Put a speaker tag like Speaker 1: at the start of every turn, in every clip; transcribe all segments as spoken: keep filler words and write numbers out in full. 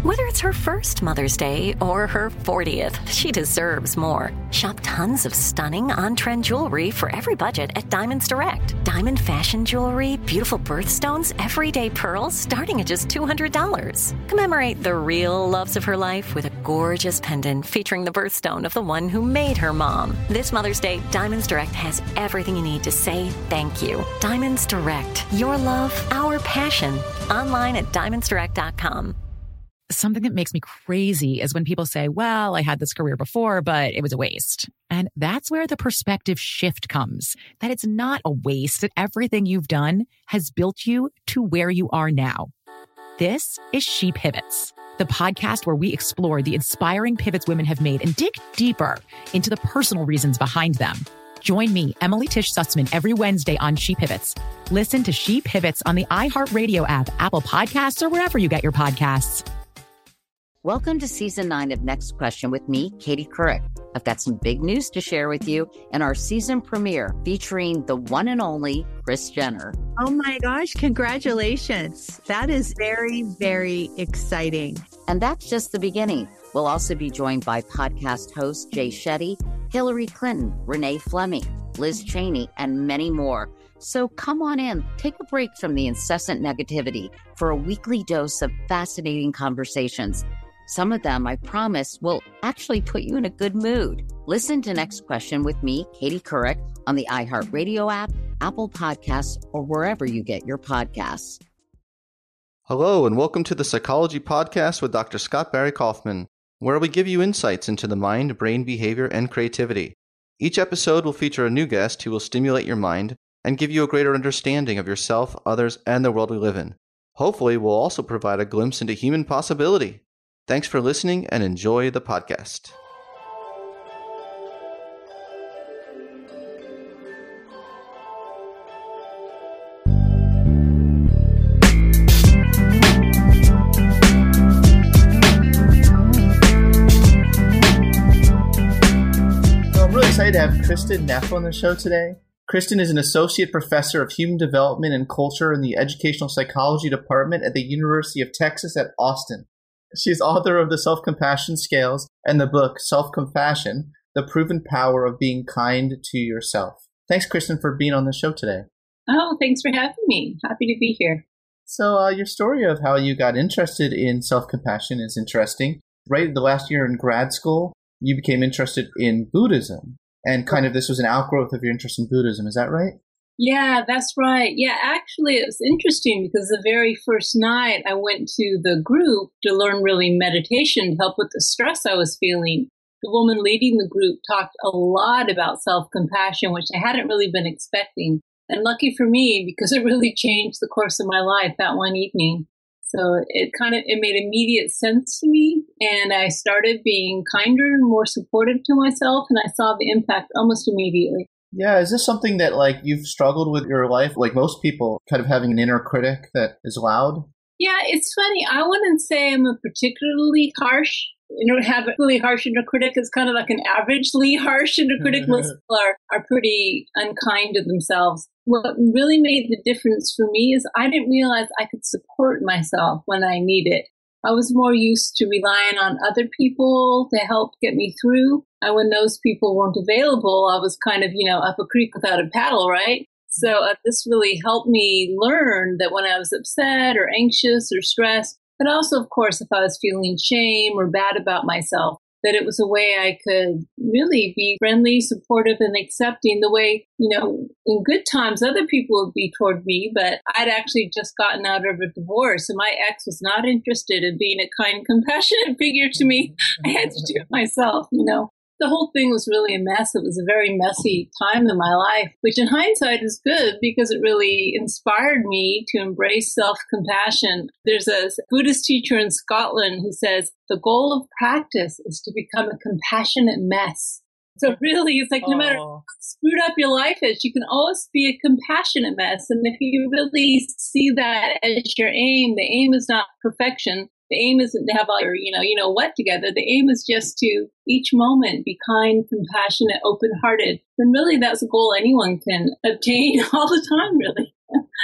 Speaker 1: Whether it's her first Mother's Day or her fortieth, she deserves more. Shop tons of stunning on-trend jewelry for every budget at Diamonds Direct. Diamond fashion jewelry, beautiful birthstones, everyday pearls starting at just two hundred dollars. Commemorate the real loves of her life with a gorgeous pendant featuring the birthstone of the one who made her mom. This Mother's Day, Diamonds Direct has everything you need to say thank you. Diamonds Direct. Your love, our passion. Online at diamonds direct dot com.
Speaker 2: Something that makes me crazy is when people say, well, I had this career before, but it was a waste. And that's where the perspective shift comes, that it's not a waste, that everything you've done has built you to where you are now. This is She Pivots, the podcast where we explore the inspiring pivots women have made and dig deeper into the personal reasons behind them. Join me, Emily Tish Sussman, every Wednesday on She Pivots. Listen to She Pivots on the iHeartRadio app, Apple Podcasts, or wherever you get your podcasts.
Speaker 3: Welcome to season nine of Next Question with me, Katie Couric. I've got some big news to share with you in our season premiere featuring the one and only Kris Jenner.
Speaker 4: Oh my gosh, congratulations. That is very, very exciting.
Speaker 3: And that's just the beginning. We'll also be joined by podcast host Jay Shetty, Hillary Clinton, Renee Fleming, Liz Cheney, and many more. So come on in, take a break from the incessant negativity for a weekly dose of fascinating conversations. Some of them, I promise, will actually put you in a good mood. Listen to Next Question with me, Katie Couric, on the iHeartRadio app, Apple Podcasts, or wherever you get your podcasts.
Speaker 5: Hello, and welcome to the Psychology Podcast with Doctor Scott Barry Kaufman, where we give you insights into the mind, brain, behavior, and creativity. Each episode will feature a new guest who will stimulate your mind and give you a greater understanding of yourself, others, and the world we live in. Hopefully, we'll also provide a glimpse into human possibility. Thanks for listening and enjoy the podcast.
Speaker 6: I'm really excited to have Kristen Neff on the show today. Kristen is an associate professor of human development and culture in the educational psychology department at the University of Texas at Austin. She's author of the Self-Compassion Scales and the book Self-Compassion, The Proven Power of Being Kind to Yourself. Thanks, Kristen, for being on the show today.
Speaker 7: Oh, thanks for having me. Happy to be here.
Speaker 6: So uh, your story of how you got interested in self-compassion is interesting. Right the last year in grad school, you became interested in Buddhism. And kind of this was an outgrowth of your interest in Buddhism. Is that right?
Speaker 7: Yeah, that's right. Yeah, actually, it was interesting because the very first night I went to the group to learn really meditation to help with the stress I was feeling. The woman leading the group talked a lot about self-compassion, which I hadn't really been expecting. And lucky for me, because it really changed the course of my life that one evening. So it kind of, it made immediate sense to me. And I started being kinder and more supportive to myself. And I saw the impact almost immediately.
Speaker 6: Yeah, is this something that like you've struggled with your life, like most people, kind of having an inner critic that is loud?
Speaker 7: Yeah, it's funny. I wouldn't say I'm a particularly harsh, you know, have a really harsh inner critic. It's kind of like an averagely harsh inner critic. Most people are, are pretty unkind to themselves. What really made the difference for me is I didn't realize I could support myself when I needed. I was more used to relying on other people to help get me through. And when those people weren't available, I was kind of, you know, up a creek without a paddle, right? So uh, this really helped me learn that when I was upset or anxious or stressed, but also, of course, if I was feeling shame or bad about myself, that it was a way I could really be friendly, supportive, and accepting the way, you know, in good times, other people would be toward me, but I'd actually just gotten out of a divorce and my ex was not interested in being a kind, compassionate figure to me. I had to do it myself, you know. The whole thing was really a mess. It was a very messy time in my life, which in hindsight is good because it really inspired me to embrace self-compassion. There's a Buddhist teacher in Scotland who says, the goal of practice is to become a compassionate mess. So really, it's like no matter how screwed up your life is, you can always be a compassionate mess. And if you really see that as your aim, the aim is not perfection. The aim isn't to have all your, you know, you know what together. The aim is just to each moment be kind, compassionate, open-hearted. And really, that's a goal anyone can obtain all the time, really.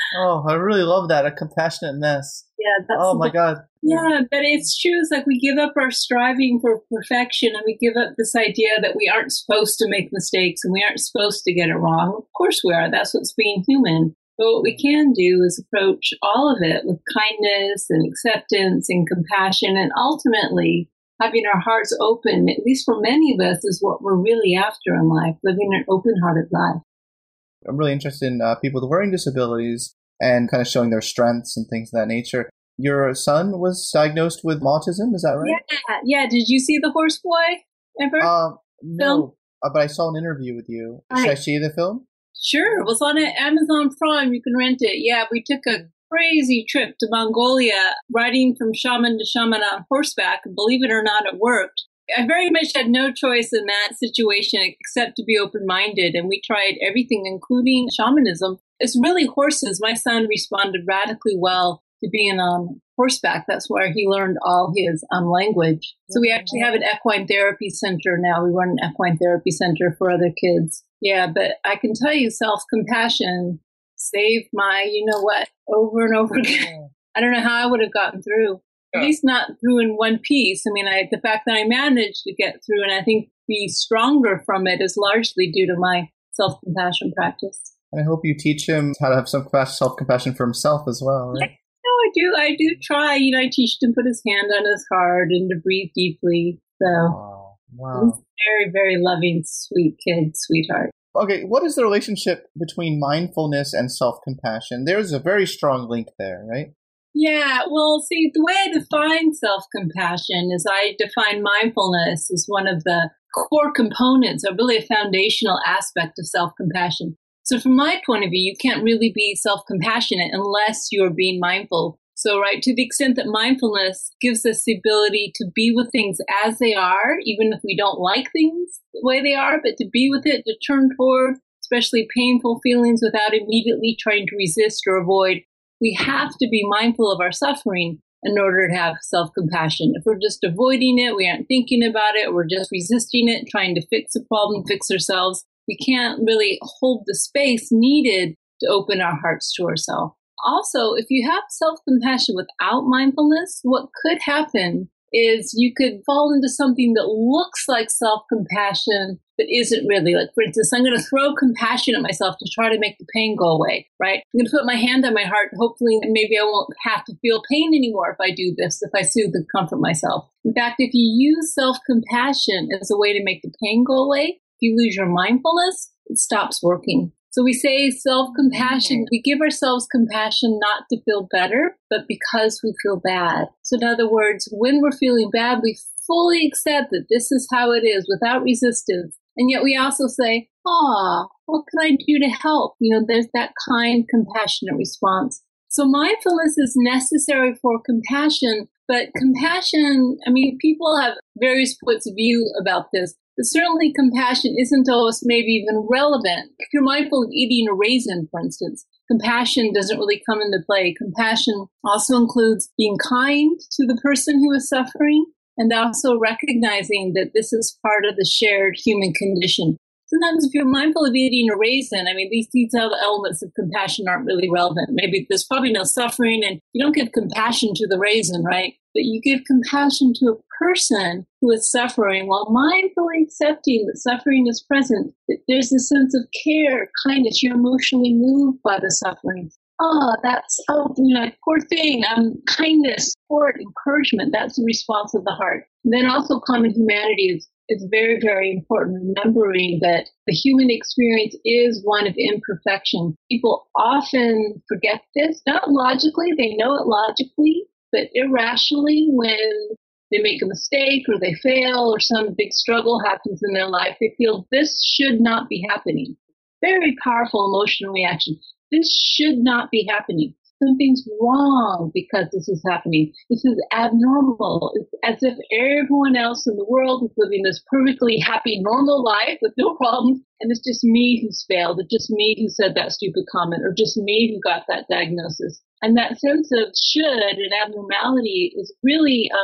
Speaker 6: Oh, I really love that. A compassionate mess.
Speaker 7: Yeah. That's
Speaker 6: oh, my
Speaker 7: the,
Speaker 6: God.
Speaker 7: Yeah, but it's true. It's like we give up our striving for perfection and we give up this idea that we aren't supposed to make mistakes and we aren't supposed to get it wrong. Of course we are. That's what's being human. But what we can do is approach all of it with kindness and acceptance and compassion, and ultimately having our hearts open, at least for many of us, is what we're really after in life, living an open-hearted life.
Speaker 6: I'm really interested in uh, people with learning disabilities and kind of showing their strengths and things of that nature. Your son was diagnosed with autism, is that right?
Speaker 7: Yeah, yeah. Did you see The Horse Boy ever?
Speaker 6: Uh, no, uh, but I saw an interview with you. Should I see the film?
Speaker 7: Sure. It was on Amazon Prime. You can rent it. Yeah, we took a crazy trip to Mongolia, riding from shaman to shaman on horseback. Believe it or not, it worked. I very much had no choice in that situation except to be open-minded, and we tried everything, including shamanism. It's really horses. My son responded radically well to being on horseback. That's where he learned all his um, language. So we actually have an equine therapy center now. We run an equine therapy center for other kids. Yeah, but I can tell you, self-compassion saved my, you know what, over and over again. I don't know how I would have gotten through. At least not through in one piece. I mean, I, the fact that I managed to get through and I think be stronger from it is largely due to my self-compassion practice.
Speaker 6: And I hope you teach him how to have some self-compassion for himself as well, right?
Speaker 7: No, I do. I do try. You know, I teach him to put his hand on his heart and to breathe deeply. So,
Speaker 6: wow. wow.
Speaker 7: He's a very, very loving, sweet kid, sweetheart.
Speaker 6: Okay, what is the relationship between mindfulness and self-compassion? There's a very strong link there, right?
Speaker 7: Yeah, well, see, the way I define self-compassion is I define mindfulness as one of the core components, or really a foundational aspect of self-compassion. So from my point of view, you can't really be self-compassionate unless you're being mindful. So, right, to the extent that mindfulness gives us the ability to be with things as they are, even if we don't like things the way they are, but to be with it, to turn toward, especially painful feelings without immediately trying to resist or avoid. We have to be mindful of our suffering in order to have self-compassion. If we're just avoiding it, we aren't thinking about it, we're just resisting it, trying to fix the problem, fix ourselves, we can't really hold the space needed to open our hearts to ourselves. Also, if you have self-compassion without mindfulness, what could happen is you could fall into something that looks like self-compassion, but isn't really. Like, for instance, I'm going to throw compassion at myself to try to make the pain go away, right? I'm going to put my hand on my heart. Hopefully, maybe I won't have to feel pain anymore if I do this, if I soothe and comfort myself. In fact, if you use self-compassion as a way to make the pain go away, if you lose your mindfulness, it stops working. So we say self-compassion, we give ourselves compassion not to feel better, but because we feel bad. So in other words, when we're feeling bad, we fully accept that this is how it is without resistance. And yet we also say, ah, what can I do to help? You know, there's that kind, compassionate response. So mindfulness is necessary for compassion, but compassion, I mean, people have various points of view about this. But certainly compassion isn't always maybe even relevant. If you're mindful of eating a raisin, for instance, compassion doesn't really come into play. Compassion also includes being kind to the person who is suffering and also recognizing that this is part of the shared human condition. Sometimes if you're mindful of eating a raisin, I mean, these, these other elements of compassion aren't really relevant. Maybe there's probably no suffering and you don't give compassion to the raisin, right? But you give compassion to a person who is suffering while mindfully accepting that suffering is present, that there's a sense of care, kindness, you're emotionally moved by the suffering. Oh, that's, oh, you know, poor thing, um, kindness, support, encouragement, that's the response of the heart. And then also common humanity is It's very, very important, remembering that the human experience is one of imperfection. People often forget this, not logically, they know it logically, but irrationally when they make a mistake or they fail or some big struggle happens in their life, they feel this should not be happening. Very powerful emotional reaction. This should not be happening. Something's wrong because this is happening. This is abnormal. It's as if everyone else in the world is living this perfectly happy, normal life with no problems, and it's just me who's failed. It's just me who said that stupid comment, or just me who got that diagnosis. And that sense of should and abnormality is really um,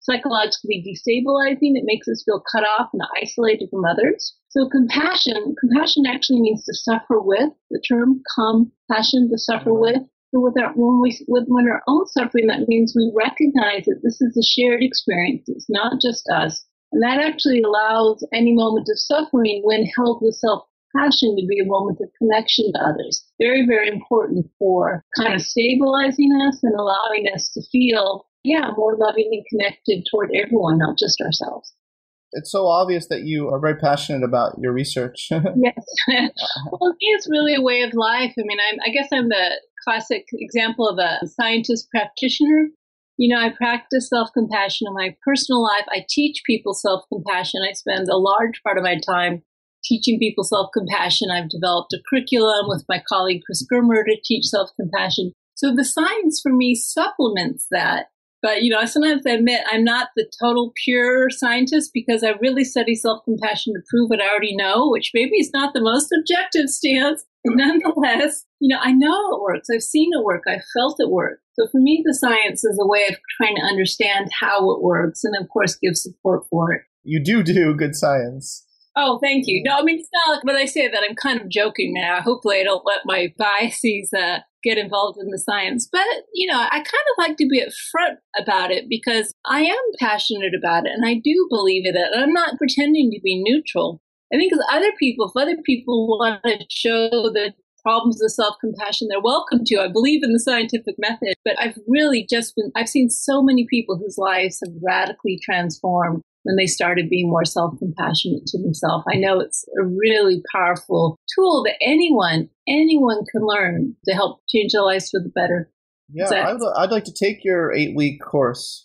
Speaker 7: psychologically destabilizing. It makes us feel cut off and isolated from others. So compassion, compassion actually means to suffer with. The term compassion, to suffer with. So with our, when we, with, when our own suffering, that means we recognize that this is a shared experience. It's not just us. And that actually allows any moment of suffering, when held with self-compassion, to be a moment of connection to others. Very, very important for kind of stabilizing us and allowing us to feel, yeah, more loving and connected toward everyone, not just ourselves.
Speaker 6: It's so obvious that you are very passionate about your research.
Speaker 7: Yes. Well, it's really a way of life. I mean, I'm, I guess I'm the classic example of a scientist practitioner. You know, I practice self-compassion in my personal life. I teach people self-compassion. I spend a large part of my time teaching people self-compassion. I've developed a curriculum with my colleague Chris Germer to teach self-compassion. So the science for me supplements that. But, you know, sometimes I admit I'm not the total pure scientist, because I really study self-compassion to prove what I already know, which maybe is not the most objective stance. Nonetheless, you know, I know it works. I've seen it work. I've felt it work. So for me, the science is a way of trying to understand how it works and, of course, give support for it.
Speaker 6: You do do good science.
Speaker 7: Oh, thank you. No, I mean, it's not like when I say that, I'm kind of joking now. Hopefully I don't let my biases uh, get involved in the science. But, you know, I kind of like to be upfront about it, because I am passionate about it and I do believe in it. And I'm not pretending to be neutral. I think as other people, if other people want to show the problems of self-compassion, they're welcome to. I believe in the scientific method, but I've really just been, I've seen so many people whose lives have radically transformed when they started being more self-compassionate to themselves. I know it's a really powerful tool that anyone, anyone can learn to help change their lives for the better.
Speaker 6: Yeah, so, I'd, I'd like to take your eight-week course.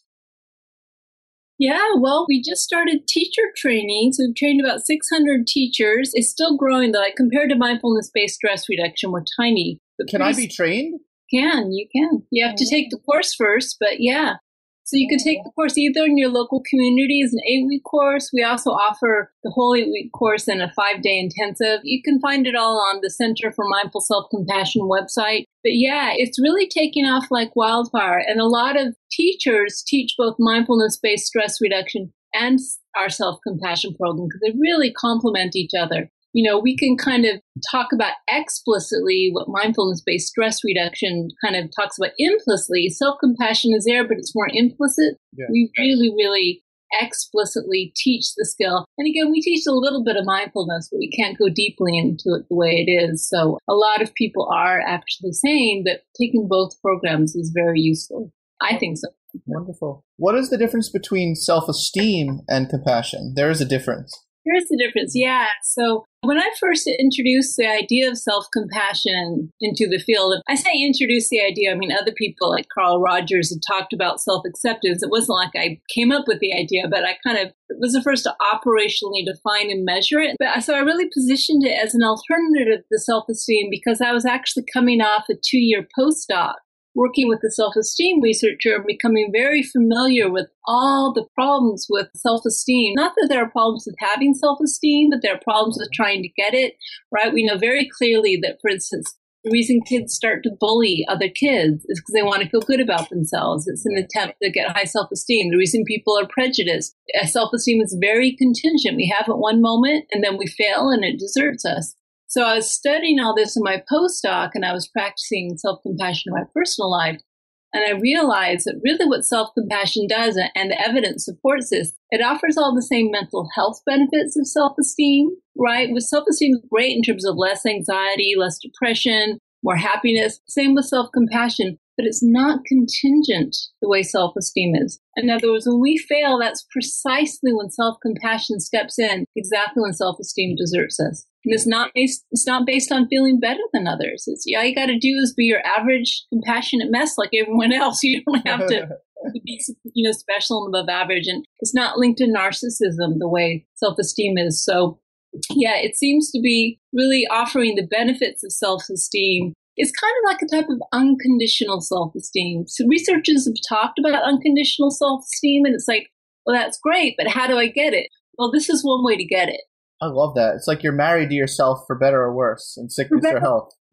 Speaker 7: Yeah, well, we just started teacher training. So we've trained about six hundred teachers. It's still growing, though. Like, compared to mindfulness-based stress reduction, we're tiny.
Speaker 6: Can I be trained?
Speaker 7: Can, you can. You have to take the course first, but yeah. So you can take the course either in your local community as an eight-week course. We also offer the whole eight-week course in a five-day intensive. You can find it all on the Center for Mindful Self-Compassion website. But yeah, it's really taking off like wildfire. And a lot of teachers teach both mindfulness-based stress reduction and our self-compassion program, because they really complement each other. You know, we can kind of talk about explicitly what mindfulness-based stress reduction kind of talks about implicitly. Self-compassion is there, but it's more implicit. Yeah. We really, really explicitly teach the skill. And again, we teach a little bit of mindfulness, but we can't go deeply into it the way it is. So a lot of people are actually saying that taking both programs is very useful. I think so.
Speaker 6: Wonderful. What is the difference between self-esteem and compassion? There is a difference.
Speaker 7: There is a difference, yeah. So when I first introduced the idea of self-compassion into the field, I say introduce the idea, I mean, other people like Carl Rogers had talked about self-acceptance. It wasn't like I came up with the idea, but I kind of it was the first to operationally define and measure it. But so I really positioned it as an alternative to self-esteem, because I was actually coming off a two-year postdoc working with the self-esteem researcher and becoming very familiar with all the problems with self-esteem. Not that there are problems with having self-esteem, but there are problems with trying to get it, right? We know very clearly that, for instance, the reason kids start to bully other kids is because they want to feel good about themselves. It's an attempt to get high self-esteem. The reason people are prejudiced, self-esteem is very contingent. We have it one moment and then we fail and it deserts us. So I was studying all this in my postdoc and I was practicing self-compassion in my personal life. And I realized that really what self-compassion does, and the evidence supports this, it offers all the same mental health benefits of self-esteem, right? With self-esteem, great in terms of less anxiety, less depression, more happiness. Same with self-compassion, but it's not contingent the way self-esteem is. In other words, when we fail, that's precisely when self-compassion steps in, exactly when self-esteem deserts us. And it's not based, it's not based on feeling better than others. It's, all you got to do is be your average compassionate mess like everyone else. You don't have to be, you know, special and above average. And it's not linked to narcissism the way self-esteem is. So, yeah, it seems to be really offering the benefits of self-esteem. It's kind of like a type of unconditional self-esteem. So researchers have talked about unconditional self-esteem, and it's like, well, that's great, but how do I get it? Well, this is one way to get it.
Speaker 6: I love that. It's like you're married to yourself for better or worse, in sickness or health.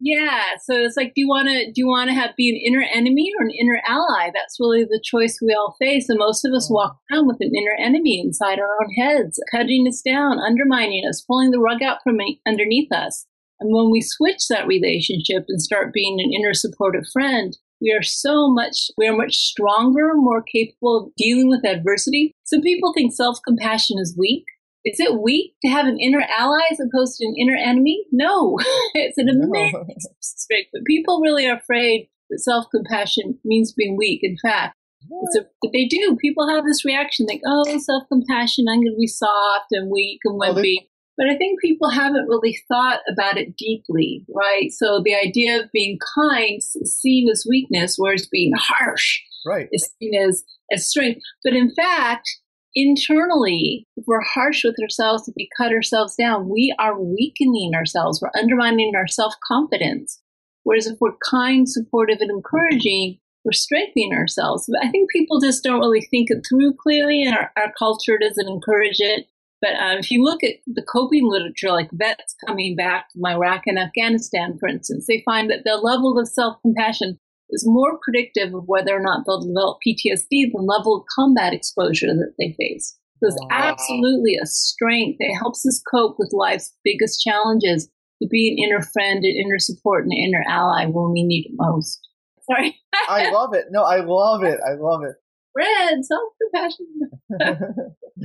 Speaker 7: Yeah, so it's like, do you want to do you want to have be an inner enemy or an inner ally? That's really the choice we all face, and most of us walk around with an inner enemy inside our own heads, cutting us down, undermining us, pulling the rug out from underneath us. And when we switch that relationship and start being an inner supportive friend, we are so much we are much stronger, more capable of dealing with adversity. Some people think self-compassion is weak. Is it weak to have an inner ally as opposed to an inner enemy? No, it's an amazing strength. But people really are afraid that self-compassion means being weak. In fact, it's a, but they do. People have this reaction like, oh, self-compassion, I'm going to be soft and weak and wimpy. Oh, but I think people haven't really thought about it deeply, right? So the idea of being kind is seen as weakness, whereas being harsh
Speaker 6: right.
Speaker 7: is seen as, as strength. But in fact, internally, if we're harsh with ourselves, if we cut ourselves down, we are weakening ourselves. We're undermining our self-confidence. Whereas if we're kind, supportive, and encouraging, we're strengthening ourselves. But I think people just don't really think it through clearly, and our, our culture doesn't encourage it. But uh, if you look at the coping literature, like vets coming back from Iraq and Afghanistan, for instance, they find that the level of self-compassion is more predictive of whether or not they'll develop P T S D than the level of combat exposure that they face. So it's wow. absolutely a strength. It helps us cope with life's biggest challenges, to be an inner friend, an inner support, and an inner ally when we need it most. Sorry.
Speaker 6: I love it. No, I love it. I love it.
Speaker 7: Red, self-compassion.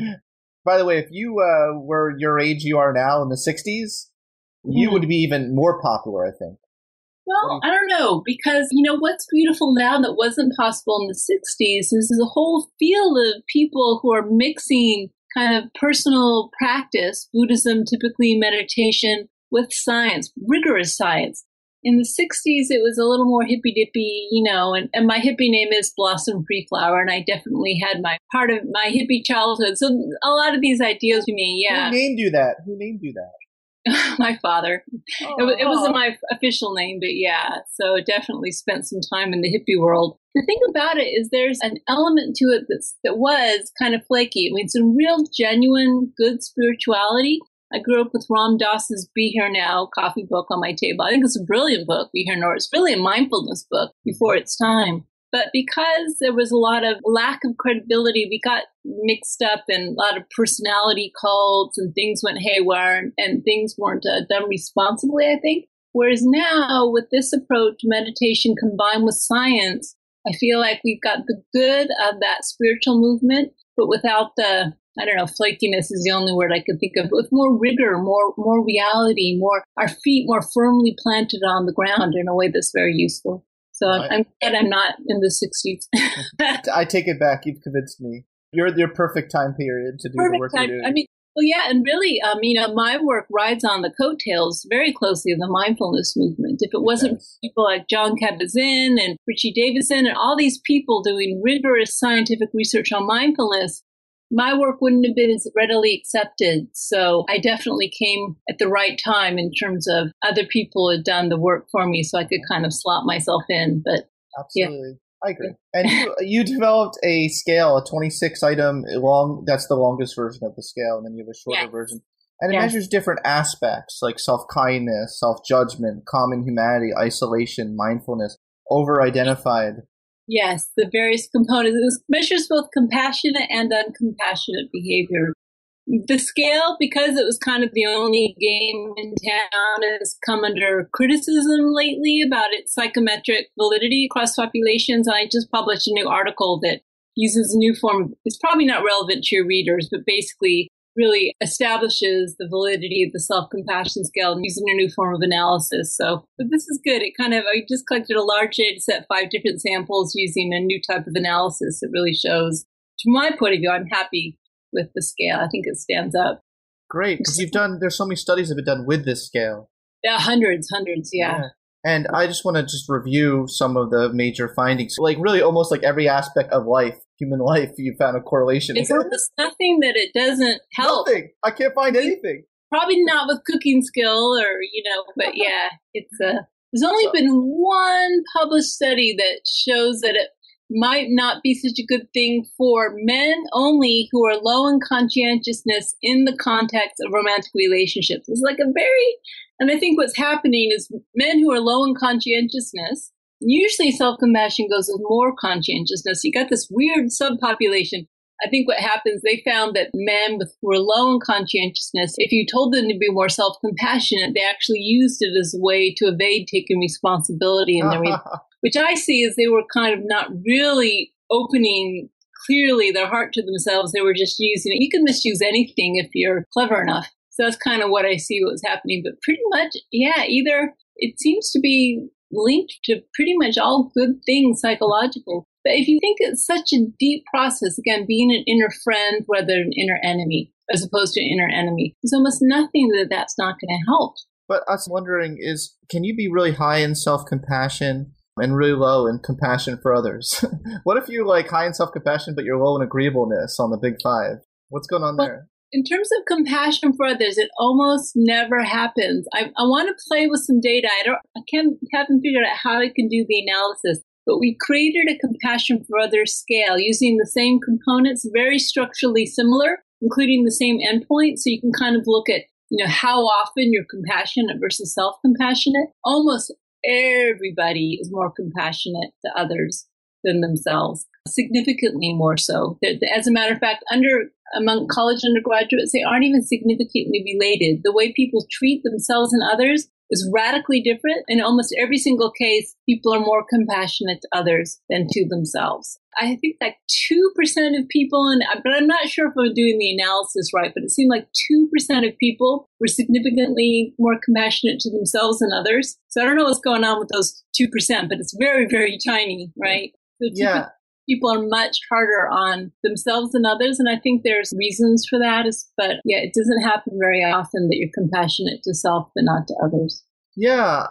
Speaker 6: By the way, if you uh, were your age you are now in the sixties, mm. you would be even more popular, I think.
Speaker 7: Well, I don't know, because, you know, what's beautiful now that wasn't possible in the sixties is a whole field of people who are mixing kind of personal practice, Buddhism, typically meditation, with science, rigorous science. In the sixties, it was a little more hippy-dippy, you know, and, and my hippie name is Blossom Free Flower, and I definitely had my part of my hippie childhood. So a lot of these ideas to me, yeah.
Speaker 6: Who named you that? Who named you that?
Speaker 7: My father. Oh. It, it wasn't my official name, but yeah. So definitely spent some time in the hippie world. The thing about it is there's an element to it that's, that was kind of flaky. I mean, some real genuine good spirituality. I grew up with Ram Dass's Be Here Now coffee book on my table. I think it's a brilliant book, Be Here Now. It's really a mindfulness book before its time. But because there was a lot of lack of credibility, we got mixed up in a lot of personality cults and things went haywire and, and things weren't uh, done responsibly, I think. Whereas now with this approach, meditation combined with science, I feel like we've got the good of that spiritual movement, but without the, I don't know, flakiness is the only word I could think of, with more rigor, more more reality, more our feet more firmly planted on the ground in a way that's very useful. So I'm, I'm glad I'm not in the sixties.
Speaker 6: I take it back. You've convinced me. You're your perfect time period to do
Speaker 7: perfect
Speaker 6: the work
Speaker 7: time.
Speaker 6: you're doing.
Speaker 7: I mean, well, yeah, and really, um, you know, my work rides on the coattails very closely of the mindfulness movement. If it wasn't yes. for people like John Kabat-Zinn and Richie Davidson and all these people doing rigorous scientific research on mindfulness, my work wouldn't have been as readily accepted. So I definitely came at the right time in terms of other people had done the work for me so I could kind of slot myself in. But
Speaker 6: absolutely. Yeah. I agree. And you, you developed a scale, a twenty-six item long, that's the longest version of the scale. And then you have a shorter yes. version. And it yes. measures different aspects like self-kindness, self-judgment, common humanity, isolation, mindfulness, over-identified.
Speaker 7: Yes, the various components. It measures both compassionate and uncompassionate behavior. The scale, because it was kind of the only game in town, has come under criticism lately about its psychometric validity across populations. And I just published a new article that uses a new form. It's probably not relevant to your readers, but basically really establishes the validity of the self-compassion scale and using a new form of analysis. So but this is good. It kind of, I just collected a large data set, five different samples using a new type of analysis. It really shows, from my point of view, I'm happy with the scale. I think it stands up.
Speaker 6: Great. Because you've done, there's so many studies that have been done with this scale.
Speaker 7: Yeah, hundreds, hundreds, yeah. yeah.
Speaker 6: And I just want to just review some of the major findings. Like really almost like every aspect of life, human life, you found a correlation.
Speaker 7: It's almost nothing that it doesn't help.
Speaker 6: Nothing. I can't find anything.
Speaker 7: Probably not with cooking skill or, you know, but yeah, it's uh, there's only so, been one published study that shows that it, might not be such a good thing for men only who are low in conscientiousness in the context of romantic relationships. It's like a very, and I think what's happening is men who are low in conscientiousness, usually self-compassion goes with more conscientiousness. You got this weird subpopulation. I think what happens, they found that men with, who were low in conscientiousness, if you told them to be more self-compassionate, they actually used it as a way to evade taking responsibility in their which I see as they were kind of not really opening clearly their heart to themselves. They were just using it. You can misuse anything if you're clever enough. So that's kind of what I see what was happening. But pretty much, yeah, either it seems to be linked to pretty much all good things psychological. But if you think it's such a deep process, again, being an inner friend rather than an inner enemy, as opposed to an inner enemy, there's almost nothing that that's not going to help.
Speaker 6: But I was wondering is, can you be really high in self-compassion and really low in compassion for others? What if you're like high in self-compassion, but you're low in agreeableness on the big five? What's going on well, there?
Speaker 7: In terms of compassion for others, it almost never happens. I, I want to play with some data. I don't, I can't, haven't figured out how I can do the analysis, but we created a compassion for others scale using the same components, very structurally similar, including the same endpoint. So you can kind of look at, you know, how often you're compassionate versus self-compassionate. Almost everybody is more compassionate to others than themselves, significantly more so. As a matter of fact, under among college undergraduates, they aren't even significantly related. The way people treat themselves and others is radically different. In almost every single case, people are more compassionate to others than to themselves. I think like two percent of people, and but I'm not sure if I'm doing the analysis right, but it seemed like two percent of people were significantly more compassionate to themselves than others. So I don't know what's going on with those two percent, but it's very, very tiny, right? So
Speaker 6: yeah.
Speaker 7: People are much harder on themselves than others. And I think there's reasons for that. Is, but yeah, it doesn't happen very often that you're compassionate to self, but not to others.
Speaker 6: Yeah,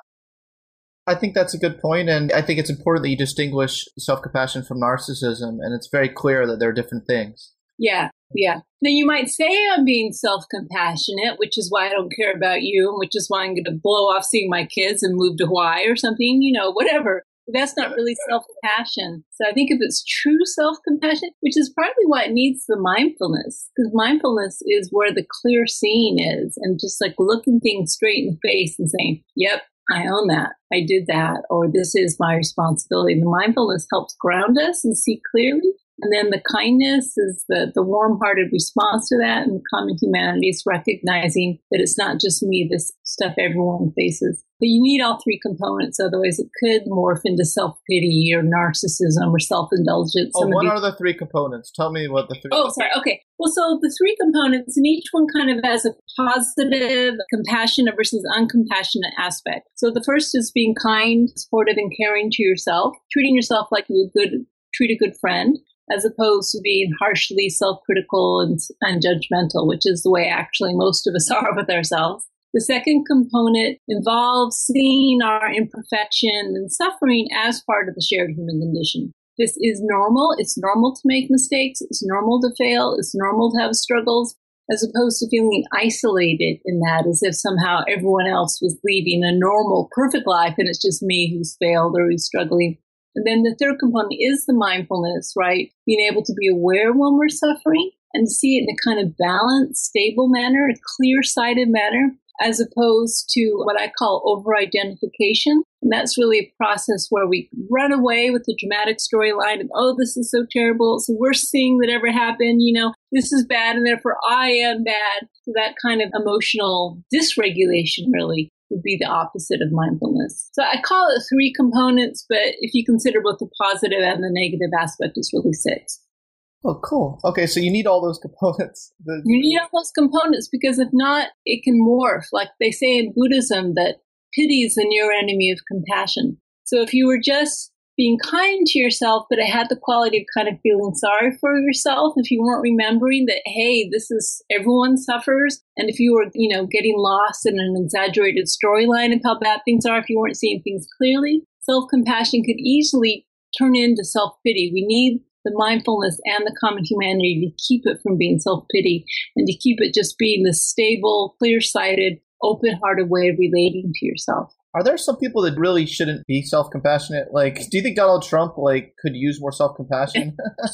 Speaker 6: I think that's a good point. And I think it's important that you distinguish self-compassion from narcissism. And it's very clear that they're different things.
Speaker 7: Yeah, yeah. Now you might say I'm being self-compassionate, which is why I don't care about you, and which is why I'm going to blow off seeing my kids and move to Hawaii or something, you know, whatever. That's not really self-compassion. So I think if it's true self-compassion, which is probably what needs the mindfulness, because mindfulness is where the clear seeing is, and just like looking things straight in the face and saying, yep, I own that. I did that, or this is my responsibility. The mindfulness helps ground us and see clearly. And then the kindness is the, the warm-hearted response to that, and the common humanity is recognizing that it's not just me, this stuff everyone faces. But you need all three components, otherwise it could morph into self-pity or narcissism or self-indulgence.
Speaker 6: Oh, what
Speaker 7: these-
Speaker 6: are the three components? Tell me what the three
Speaker 7: Oh, sorry. Okay. Well, so the three components, and each one kind of has a positive, compassionate versus uncompassionate aspect. So the first is being kind, supportive, and caring to yourself, treating yourself like you would good, treat a good friend, as opposed to being harshly self-critical and, and judgmental, which is the way actually most of us are with ourselves. The second component involves seeing our imperfection and suffering as part of the shared human condition. This is normal. It's normal to make mistakes. It's normal to fail. It's normal to have struggles, as opposed to feeling isolated in that, as if somehow everyone else was leading a normal, perfect life, and it's just me who's failed or who's struggling. And then the third component is the mindfulness, right? Being able to be aware when we're suffering and to see it in a kind of balanced, stable manner, a clear-sighted manner, as opposed to what I call over-identification. And that's really a process where we run away with the dramatic storyline of, oh, this is so terrible. It's the worst thing that ever happened. You know, this is bad, and therefore I am bad. So that kind of emotional dysregulation really would be the opposite of mindfulness. So I call it three components, but if you consider both the positive and the negative aspect, it's really six.
Speaker 6: Oh, cool. Okay, so you need all those components. The-
Speaker 7: you need all those components, because if not, it can morph. Like they say in Buddhism that pity is the near enemy of compassion. So if you were just being kind to yourself, but it had the quality of kind of feeling sorry for yourself, if you weren't remembering that, hey, this is, everyone suffers, and if you were, you know, getting lost in an exaggerated storyline of how bad things are, if you weren't seeing things clearly, self-compassion could easily turn into self-pity. We need the mindfulness and the common humanity to keep it from being self-pity, and to keep it just being the stable, clear-sighted, open-hearted way of relating to yourself.
Speaker 6: Are there some people that really shouldn't be self-compassionate? Like, do you think Donald Trump, like, could use more self-compassion?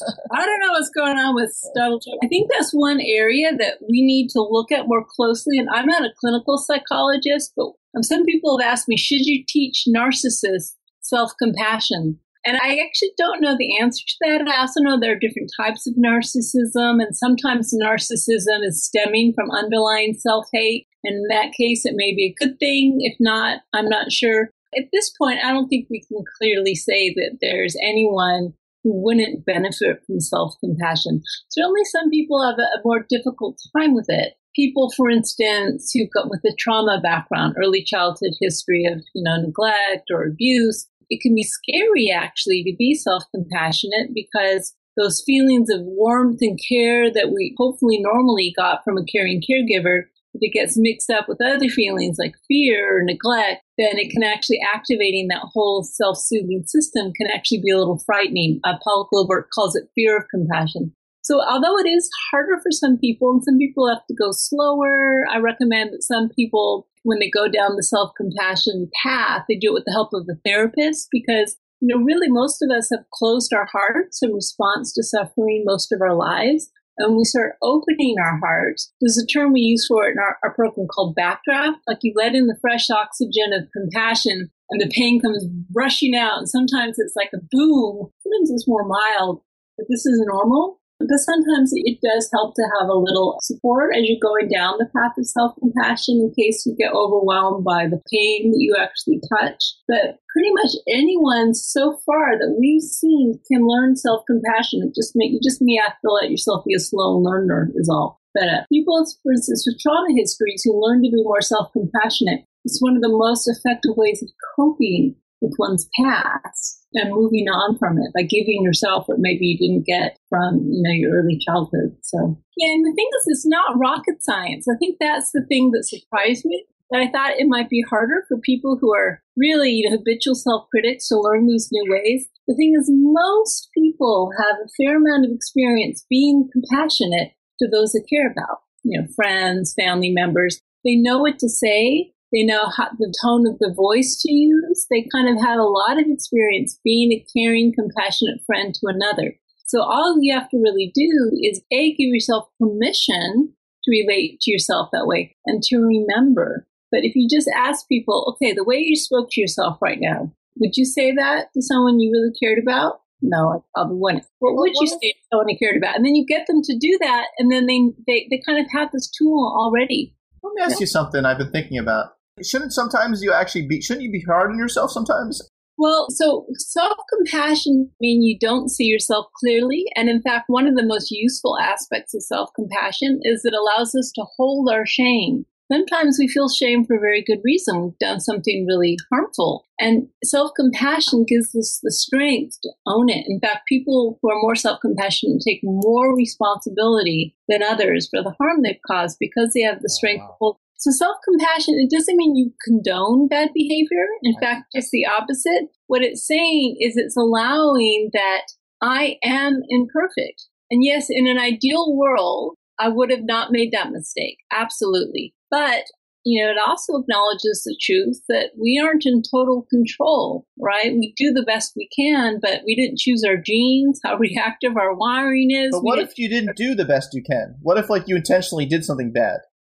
Speaker 7: I don't know what's going on with Donald Trump. I think that's one area that we need to look at more closely. And I'm not a clinical psychologist, but some people have asked me, should you teach narcissists self-compassion? And I actually don't know the answer to that. I also know there are different types of narcissism, and sometimes narcissism is stemming from underlying self-hate. And in that case, it may be a good thing. If not, I'm not sure. At this point, I don't think we can clearly say that there's anyone who wouldn't benefit from self-compassion. Certainly some people have a, a more difficult time with it. People, for instance, who come with a trauma background, early childhood history of, you know, neglect or abuse. It can be scary, actually, to be self-compassionate because those feelings of warmth and care that we hopefully normally got from a caring caregiver, if it gets mixed up with other feelings like fear or neglect, then it can actually activating that whole self-soothing system can actually be a little frightening. Uh, Paul Gilbert calls it fear of compassion. So although it is harder for some people and some people have to go slower, I recommend that some people, when they go down the self-compassion path, they do it with the help of a therapist because, you know, really most of us have closed our hearts in response to suffering most of our lives. And when we start opening our hearts, there's a term we use for it in our, our program called backdraft. Like you let in the fresh oxygen of compassion and the pain comes rushing out. And sometimes it's like a boom. Sometimes it's more mild, but this is normal. But sometimes it does help to have a little support as you're going down the path of self-compassion in case you get overwhelmed by the pain that you actually touch. But pretty much anyone so far that we've seen can learn self-compassion. It just make, you just may have to let yourself be a slow learner is all. But uh, people, for instance, with trauma histories who learn to be more self-compassionate, it's one of the most effective ways of coping with one's past and moving on from it by giving yourself what maybe you didn't get from, you know, your early childhood. So, yeah, and the thing is, it's not rocket science. I think that's the thing that surprised me. That I thought it might be harder for people who are really, you know, habitual self-critics to learn these new ways. The thing is, most people have a fair amount of experience being compassionate to those they care about, you know, friends, family members. They know what to say. They know how, the tone of the voice to use. They kind of have a lot of experience being a caring, compassionate friend to another. So all you have to really do is, A, give yourself permission to relate to yourself that way and to remember. But if you just ask people, okay, the way you spoke to yourself right now, would you say that to someone you really cared about? No, I probably wouldn't. What would you say to someone you cared about? And then you get them to do that, and then they, they, they kind of have this tool already.
Speaker 6: Let me ask you something I've been thinking about. Shouldn't sometimes you actually be, shouldn't you be hard on yourself sometimes?
Speaker 7: Well, so self-compassion means you don't see yourself clearly. And in fact, one of the most useful aspects of self-compassion is it allows us to hold our shame. Sometimes we feel shame for a very good reason. We've done something really harmful. And self-compassion gives us the strength to own it. In fact, people who are more self-compassionate take more responsibility than others for the harm they've caused because they have the strength oh, wow. to hold. So self-compassion, it doesn't mean you condone bad behavior. In fact, just the opposite. What it's saying is it's allowing that I am imperfect. And yes, in an ideal world, I would have not made that mistake. Absolutely. But, you know, it also acknowledges the truth that we aren't in total control, right? We do the best we can, but we didn't choose our genes, how reactive our wiring is.
Speaker 6: But what if you didn't do the best you can? What if, like, you intentionally did something bad?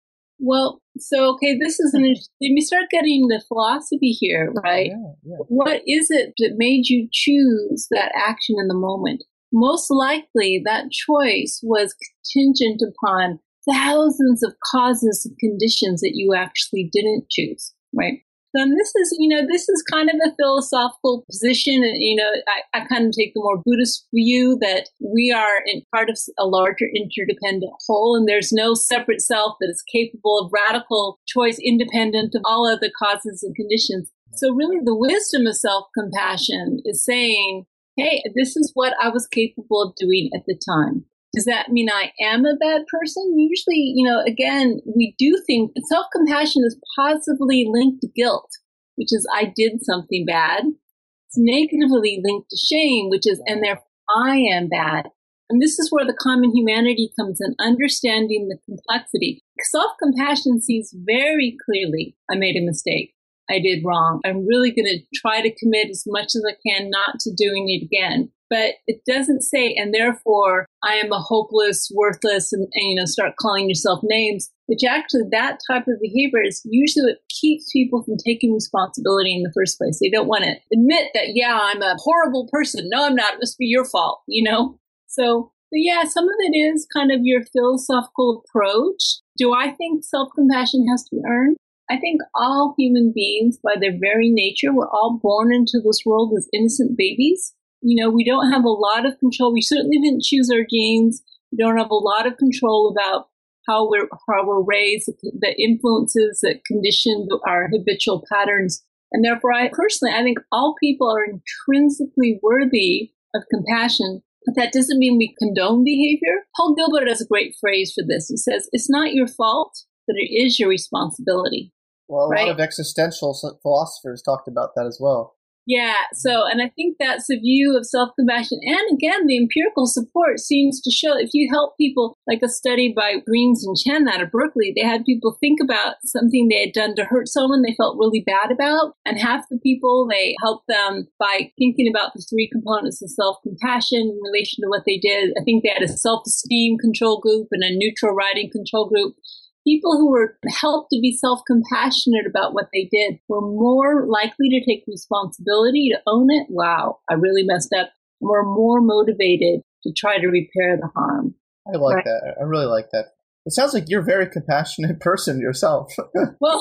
Speaker 7: Well, so, okay, this is an interesting, we start getting the philosophy here, right?
Speaker 6: Yeah, yeah.
Speaker 7: What is it that made you choose that action in the moment? Most likely that choice was contingent upon thousands of causes and conditions that you actually didn't choose, right? So this is, you know, this is kind of a philosophical position. And, you know, I, I kind of take the more Buddhist view that we are in part of a larger interdependent whole, and there's no separate self that is capable of radical choice independent of all other causes and conditions. So really the wisdom of self-compassion is saying, hey, this is what I was capable of doing at the time. Does that mean I am a bad person? Usually, you know, again, we do think self-compassion is positively linked to guilt, which is I did something bad. It's negatively linked to shame, which is, and therefore I am bad. And this is where the common humanity comes in, understanding the complexity. Self-compassion sees very clearly, I made a mistake. I did wrong. I'm really going to try to commit as much as I can not to doing it again. But it doesn't say, and therefore I am a hopeless, worthless, and, and you know, start calling yourself names, which actually that type of behavior is usually what keeps people from taking responsibility in the first place. They don't want to admit that, yeah, I'm a horrible person. No, I'm not. It must be your fault, you know? So, but yeah, some of it is kind of your philosophical approach. Do I think self-compassion has to be earned? I think all human beings, by their very nature, we're all born into this world as innocent babies. You know, we don't have a lot of control. We certainly didn't choose our genes. We don't have a lot of control about how we're, how we're raised, the influences that condition our habitual patterns. And therefore, I personally, I think all people are intrinsically worthy of compassion. But that doesn't mean we condone behavior. Paul Gilbert has a great phrase for this. He says, it's not your fault, but it is your responsibility.
Speaker 6: Well, a
Speaker 7: right?
Speaker 6: lot of existential philosophers talked about that as well.
Speaker 7: Yeah. So, and I think that's a view of self-compassion. And again, the empirical support seems to show if you help people, like a study by Greens and Chen out of Berkeley, they had people think about something they had done to hurt someone they felt really bad about. And half the people, they helped them by thinking about the three components of self-compassion in relation to what they did. I think they had a self-esteem control group and a neutral riding control group. People who were helped to be self-compassionate about what they did were more likely to take responsibility, to own it. Wow, I really messed up. Were more motivated to try to repair the harm.
Speaker 6: I like
Speaker 7: right?
Speaker 6: that. I really like that. It sounds like you're a very compassionate person yourself.
Speaker 7: Well,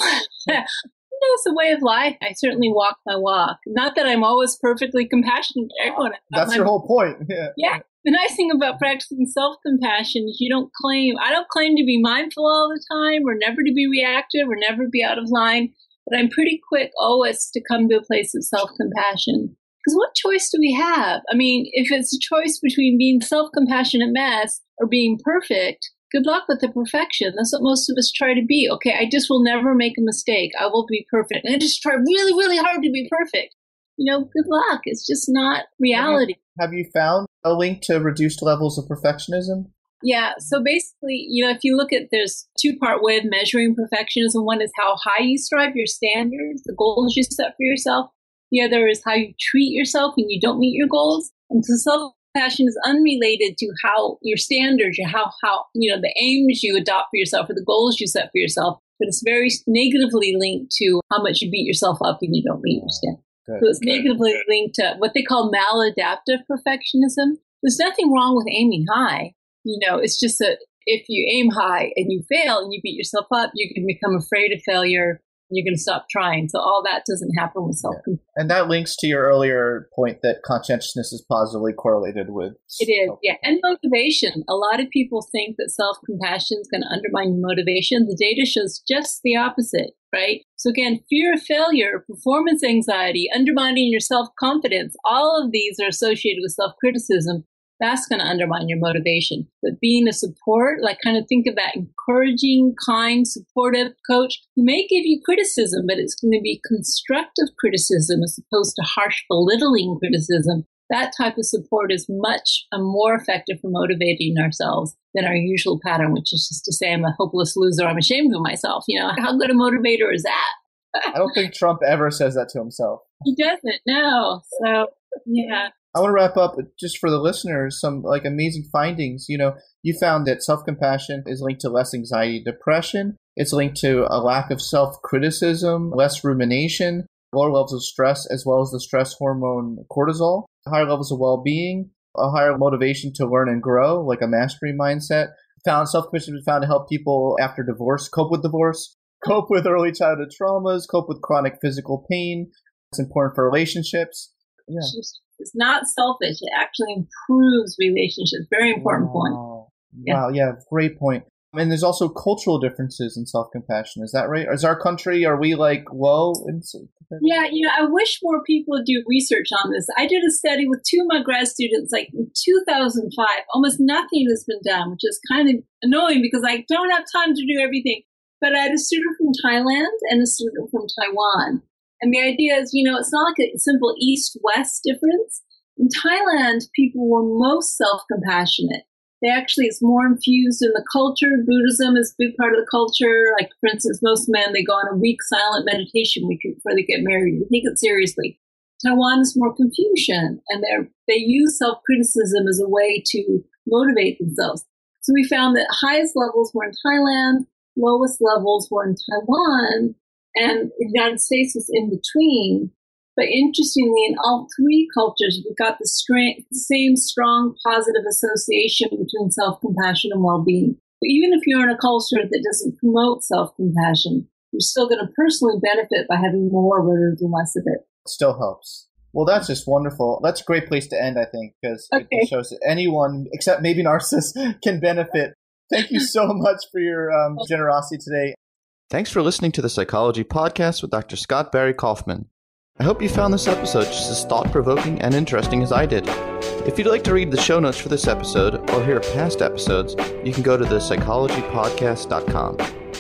Speaker 7: it's a way of life. I certainly walk my walk. Not that I'm always perfectly compassionate to everyone.
Speaker 6: That's your whole point. Yeah.
Speaker 7: Yeah. The nice thing about practicing self-compassion is you don't claim, I don't claim to be mindful all the time or never to be reactive or never be out of line, but I'm pretty quick always to come to a place of self-compassion. Because what choice do we have? I mean, if it's a choice between being self-compassionate mess or being perfect, good luck with the perfection. That's what most of us try to be. Okay, I just will never make a mistake. I will be perfect. And I just try really, really hard to be perfect. You know, good luck. It's just not reality.
Speaker 6: Have you found a link to reduced levels of perfectionism?
Speaker 7: Yeah. So basically, you know, if you look at, there's two-part way of measuring perfectionism. One is how high you strive, your standards, the goals you set for yourself. The other is how you treat yourself when you don't meet your goals. And so self-compassion is unrelated to how your standards, or how, how, you know, the aims you adopt for yourself or the goals you set for yourself. But it's very negatively linked to how much you beat yourself up when you don't meet your standards.
Speaker 6: Good,
Speaker 7: so it's
Speaker 6: good,
Speaker 7: negatively
Speaker 6: good.
Speaker 7: linked to what they call maladaptive perfectionism. There's nothing wrong with aiming high. You know, it's just that if you aim high and you fail and you beat yourself up, you can become afraid of failure. You're going to stop trying. So all that doesn't happen with self-compassion.
Speaker 6: Yeah. And that links to your earlier point that conscientiousness is positively correlated with.
Speaker 7: It is, yeah. And motivation. A lot of people think that self-compassion is going to undermine your motivation. The data shows just the opposite, right? So again, fear of failure, performance anxiety, undermining your self-confidence, all of these are associated with self-criticism. That's going to undermine your motivation. But being a support, like kind of think of that encouraging, kind, supportive coach who may give you criticism, but it's going to be constructive criticism as opposed to harsh, belittling criticism. That type of support is much uh, more effective for motivating ourselves than our usual pattern, which is just to say, I'm a hopeless loser, I'm ashamed of myself. You know, how good a motivator is that?
Speaker 6: I don't think Trump ever says that to himself.
Speaker 7: He doesn't, no. So, yeah.
Speaker 6: I want to wrap up just for the listeners, some like amazing findings. You know, you found that self-compassion is linked to less anxiety, depression. It's linked to a lack of self-criticism, less rumination, lower levels of stress, as well as the stress hormone cortisol, higher levels of well-being, a higher motivation to learn and grow, like a mastery mindset. Found self-compassion was found to help people after divorce, cope with divorce, cope with early childhood traumas, cope with chronic physical pain. It's important for relationships. Yeah.
Speaker 7: It's not selfish. It actually improves relationships. Very important
Speaker 6: wow.
Speaker 7: point.
Speaker 6: Yeah. Wow. Yeah. Great point. And there's also cultural differences in self-compassion. Is that right? Is our country, are we like low in self-compassion?
Speaker 7: Yeah. You know, I wish more people would do research on this. I did a study with two of my grad students, like in two thousand five. Almost nothing has been done, which is kind of annoying because I don't have time to do everything. But I had a student from Thailand and a student from Taiwan. And the idea is, you know, it's not like a simple east-west difference. In Thailand, people were most self-compassionate. They actually, it's more infused in the culture. Buddhism is a big part of the culture. Like, for instance, most men, they go on a week silent meditation week before they get married. They take it seriously. Taiwan is more Confucian, and they they use self-criticism as a way to motivate themselves. So we found that highest levels were in Thailand, lowest levels were in Taiwan, and the United States was in between. But interestingly, in all three cultures, we got the strength, same strong positive association between self-compassion and well-being. But even if you're in a culture that doesn't promote self-compassion, you're still going to personally benefit by having more rather than less of it.
Speaker 6: Still helps. Well, that's just wonderful. That's a great place to end, I think, because okay. It shows that anyone, except maybe narcissists, can benefit. Thank you so much for your um, generosity today.
Speaker 5: Thanks for listening to the Psychology Podcast with Doctor Scott Barry Kaufman. I hope you found this episode just as thought-provoking and interesting as I did. If you'd like to read the show notes for this episode or hear past episodes, you can go to the psychology podcast dot com.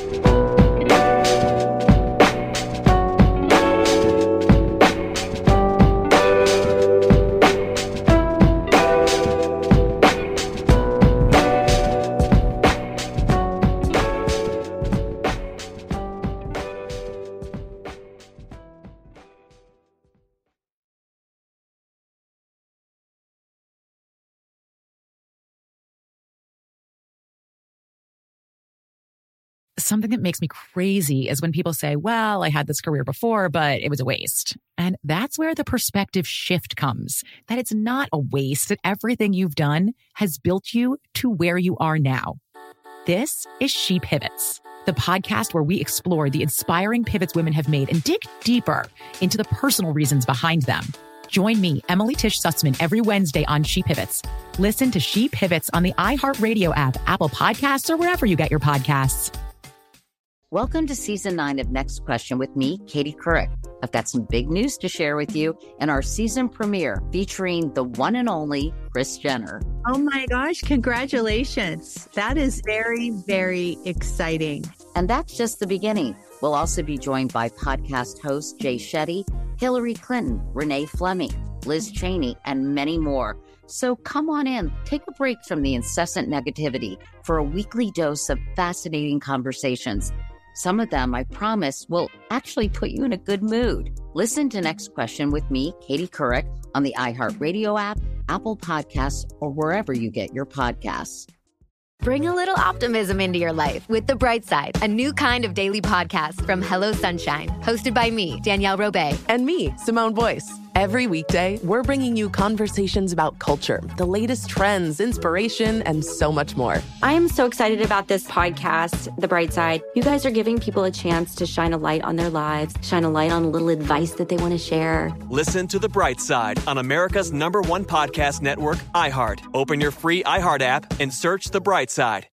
Speaker 2: Something that makes me crazy is when people say, well, I had this career before, but it was a waste. And that's where the perspective shift comes, that it's not a waste, that everything you've done has built you to where you are now. This is She Pivots, the podcast where we explore the inspiring pivots women have made and dig deeper into the personal reasons behind them. Join me, Emily Tish Sussman, every Wednesday on She Pivots. Listen to She Pivots on the iHeartRadio app, Apple Podcasts, or wherever you get your podcasts.
Speaker 3: Welcome to season nine of Next Question with me, Katie Couric. I've got some big news to share with you in our season premiere featuring the one and only Kris Jenner.
Speaker 4: Oh my gosh, congratulations. That is very, very exciting.
Speaker 3: And that's just the beginning. We'll also be joined by podcast host Jay Shetty, Hillary Clinton, Renee Fleming, Liz Cheney, and many more. So come on in, take a break from the incessant negativity for a weekly dose of fascinating conversations. Some of them, I promise, will actually put you in a good mood. Listen to Next Question with me, Katie Couric, on the iHeartRadio app, Apple Podcasts, or wherever you get your podcasts.
Speaker 8: Bring a little optimism into your life with The Bright Side, a new kind of daily podcast from Hello Sunshine, hosted by me, Danielle Robay.
Speaker 9: And me, Simone Boyce. Every weekday, we're bringing you conversations about culture, the latest trends, inspiration, and so much more.
Speaker 10: I am so excited about this podcast, The Bright Side. You guys are giving people a chance to shine a light on their lives, shine a light on a little advice that they want to share.
Speaker 11: Listen to The Bright Side on America's number one podcast network, iHeart. Open your free iHeart app and search The Bright Side.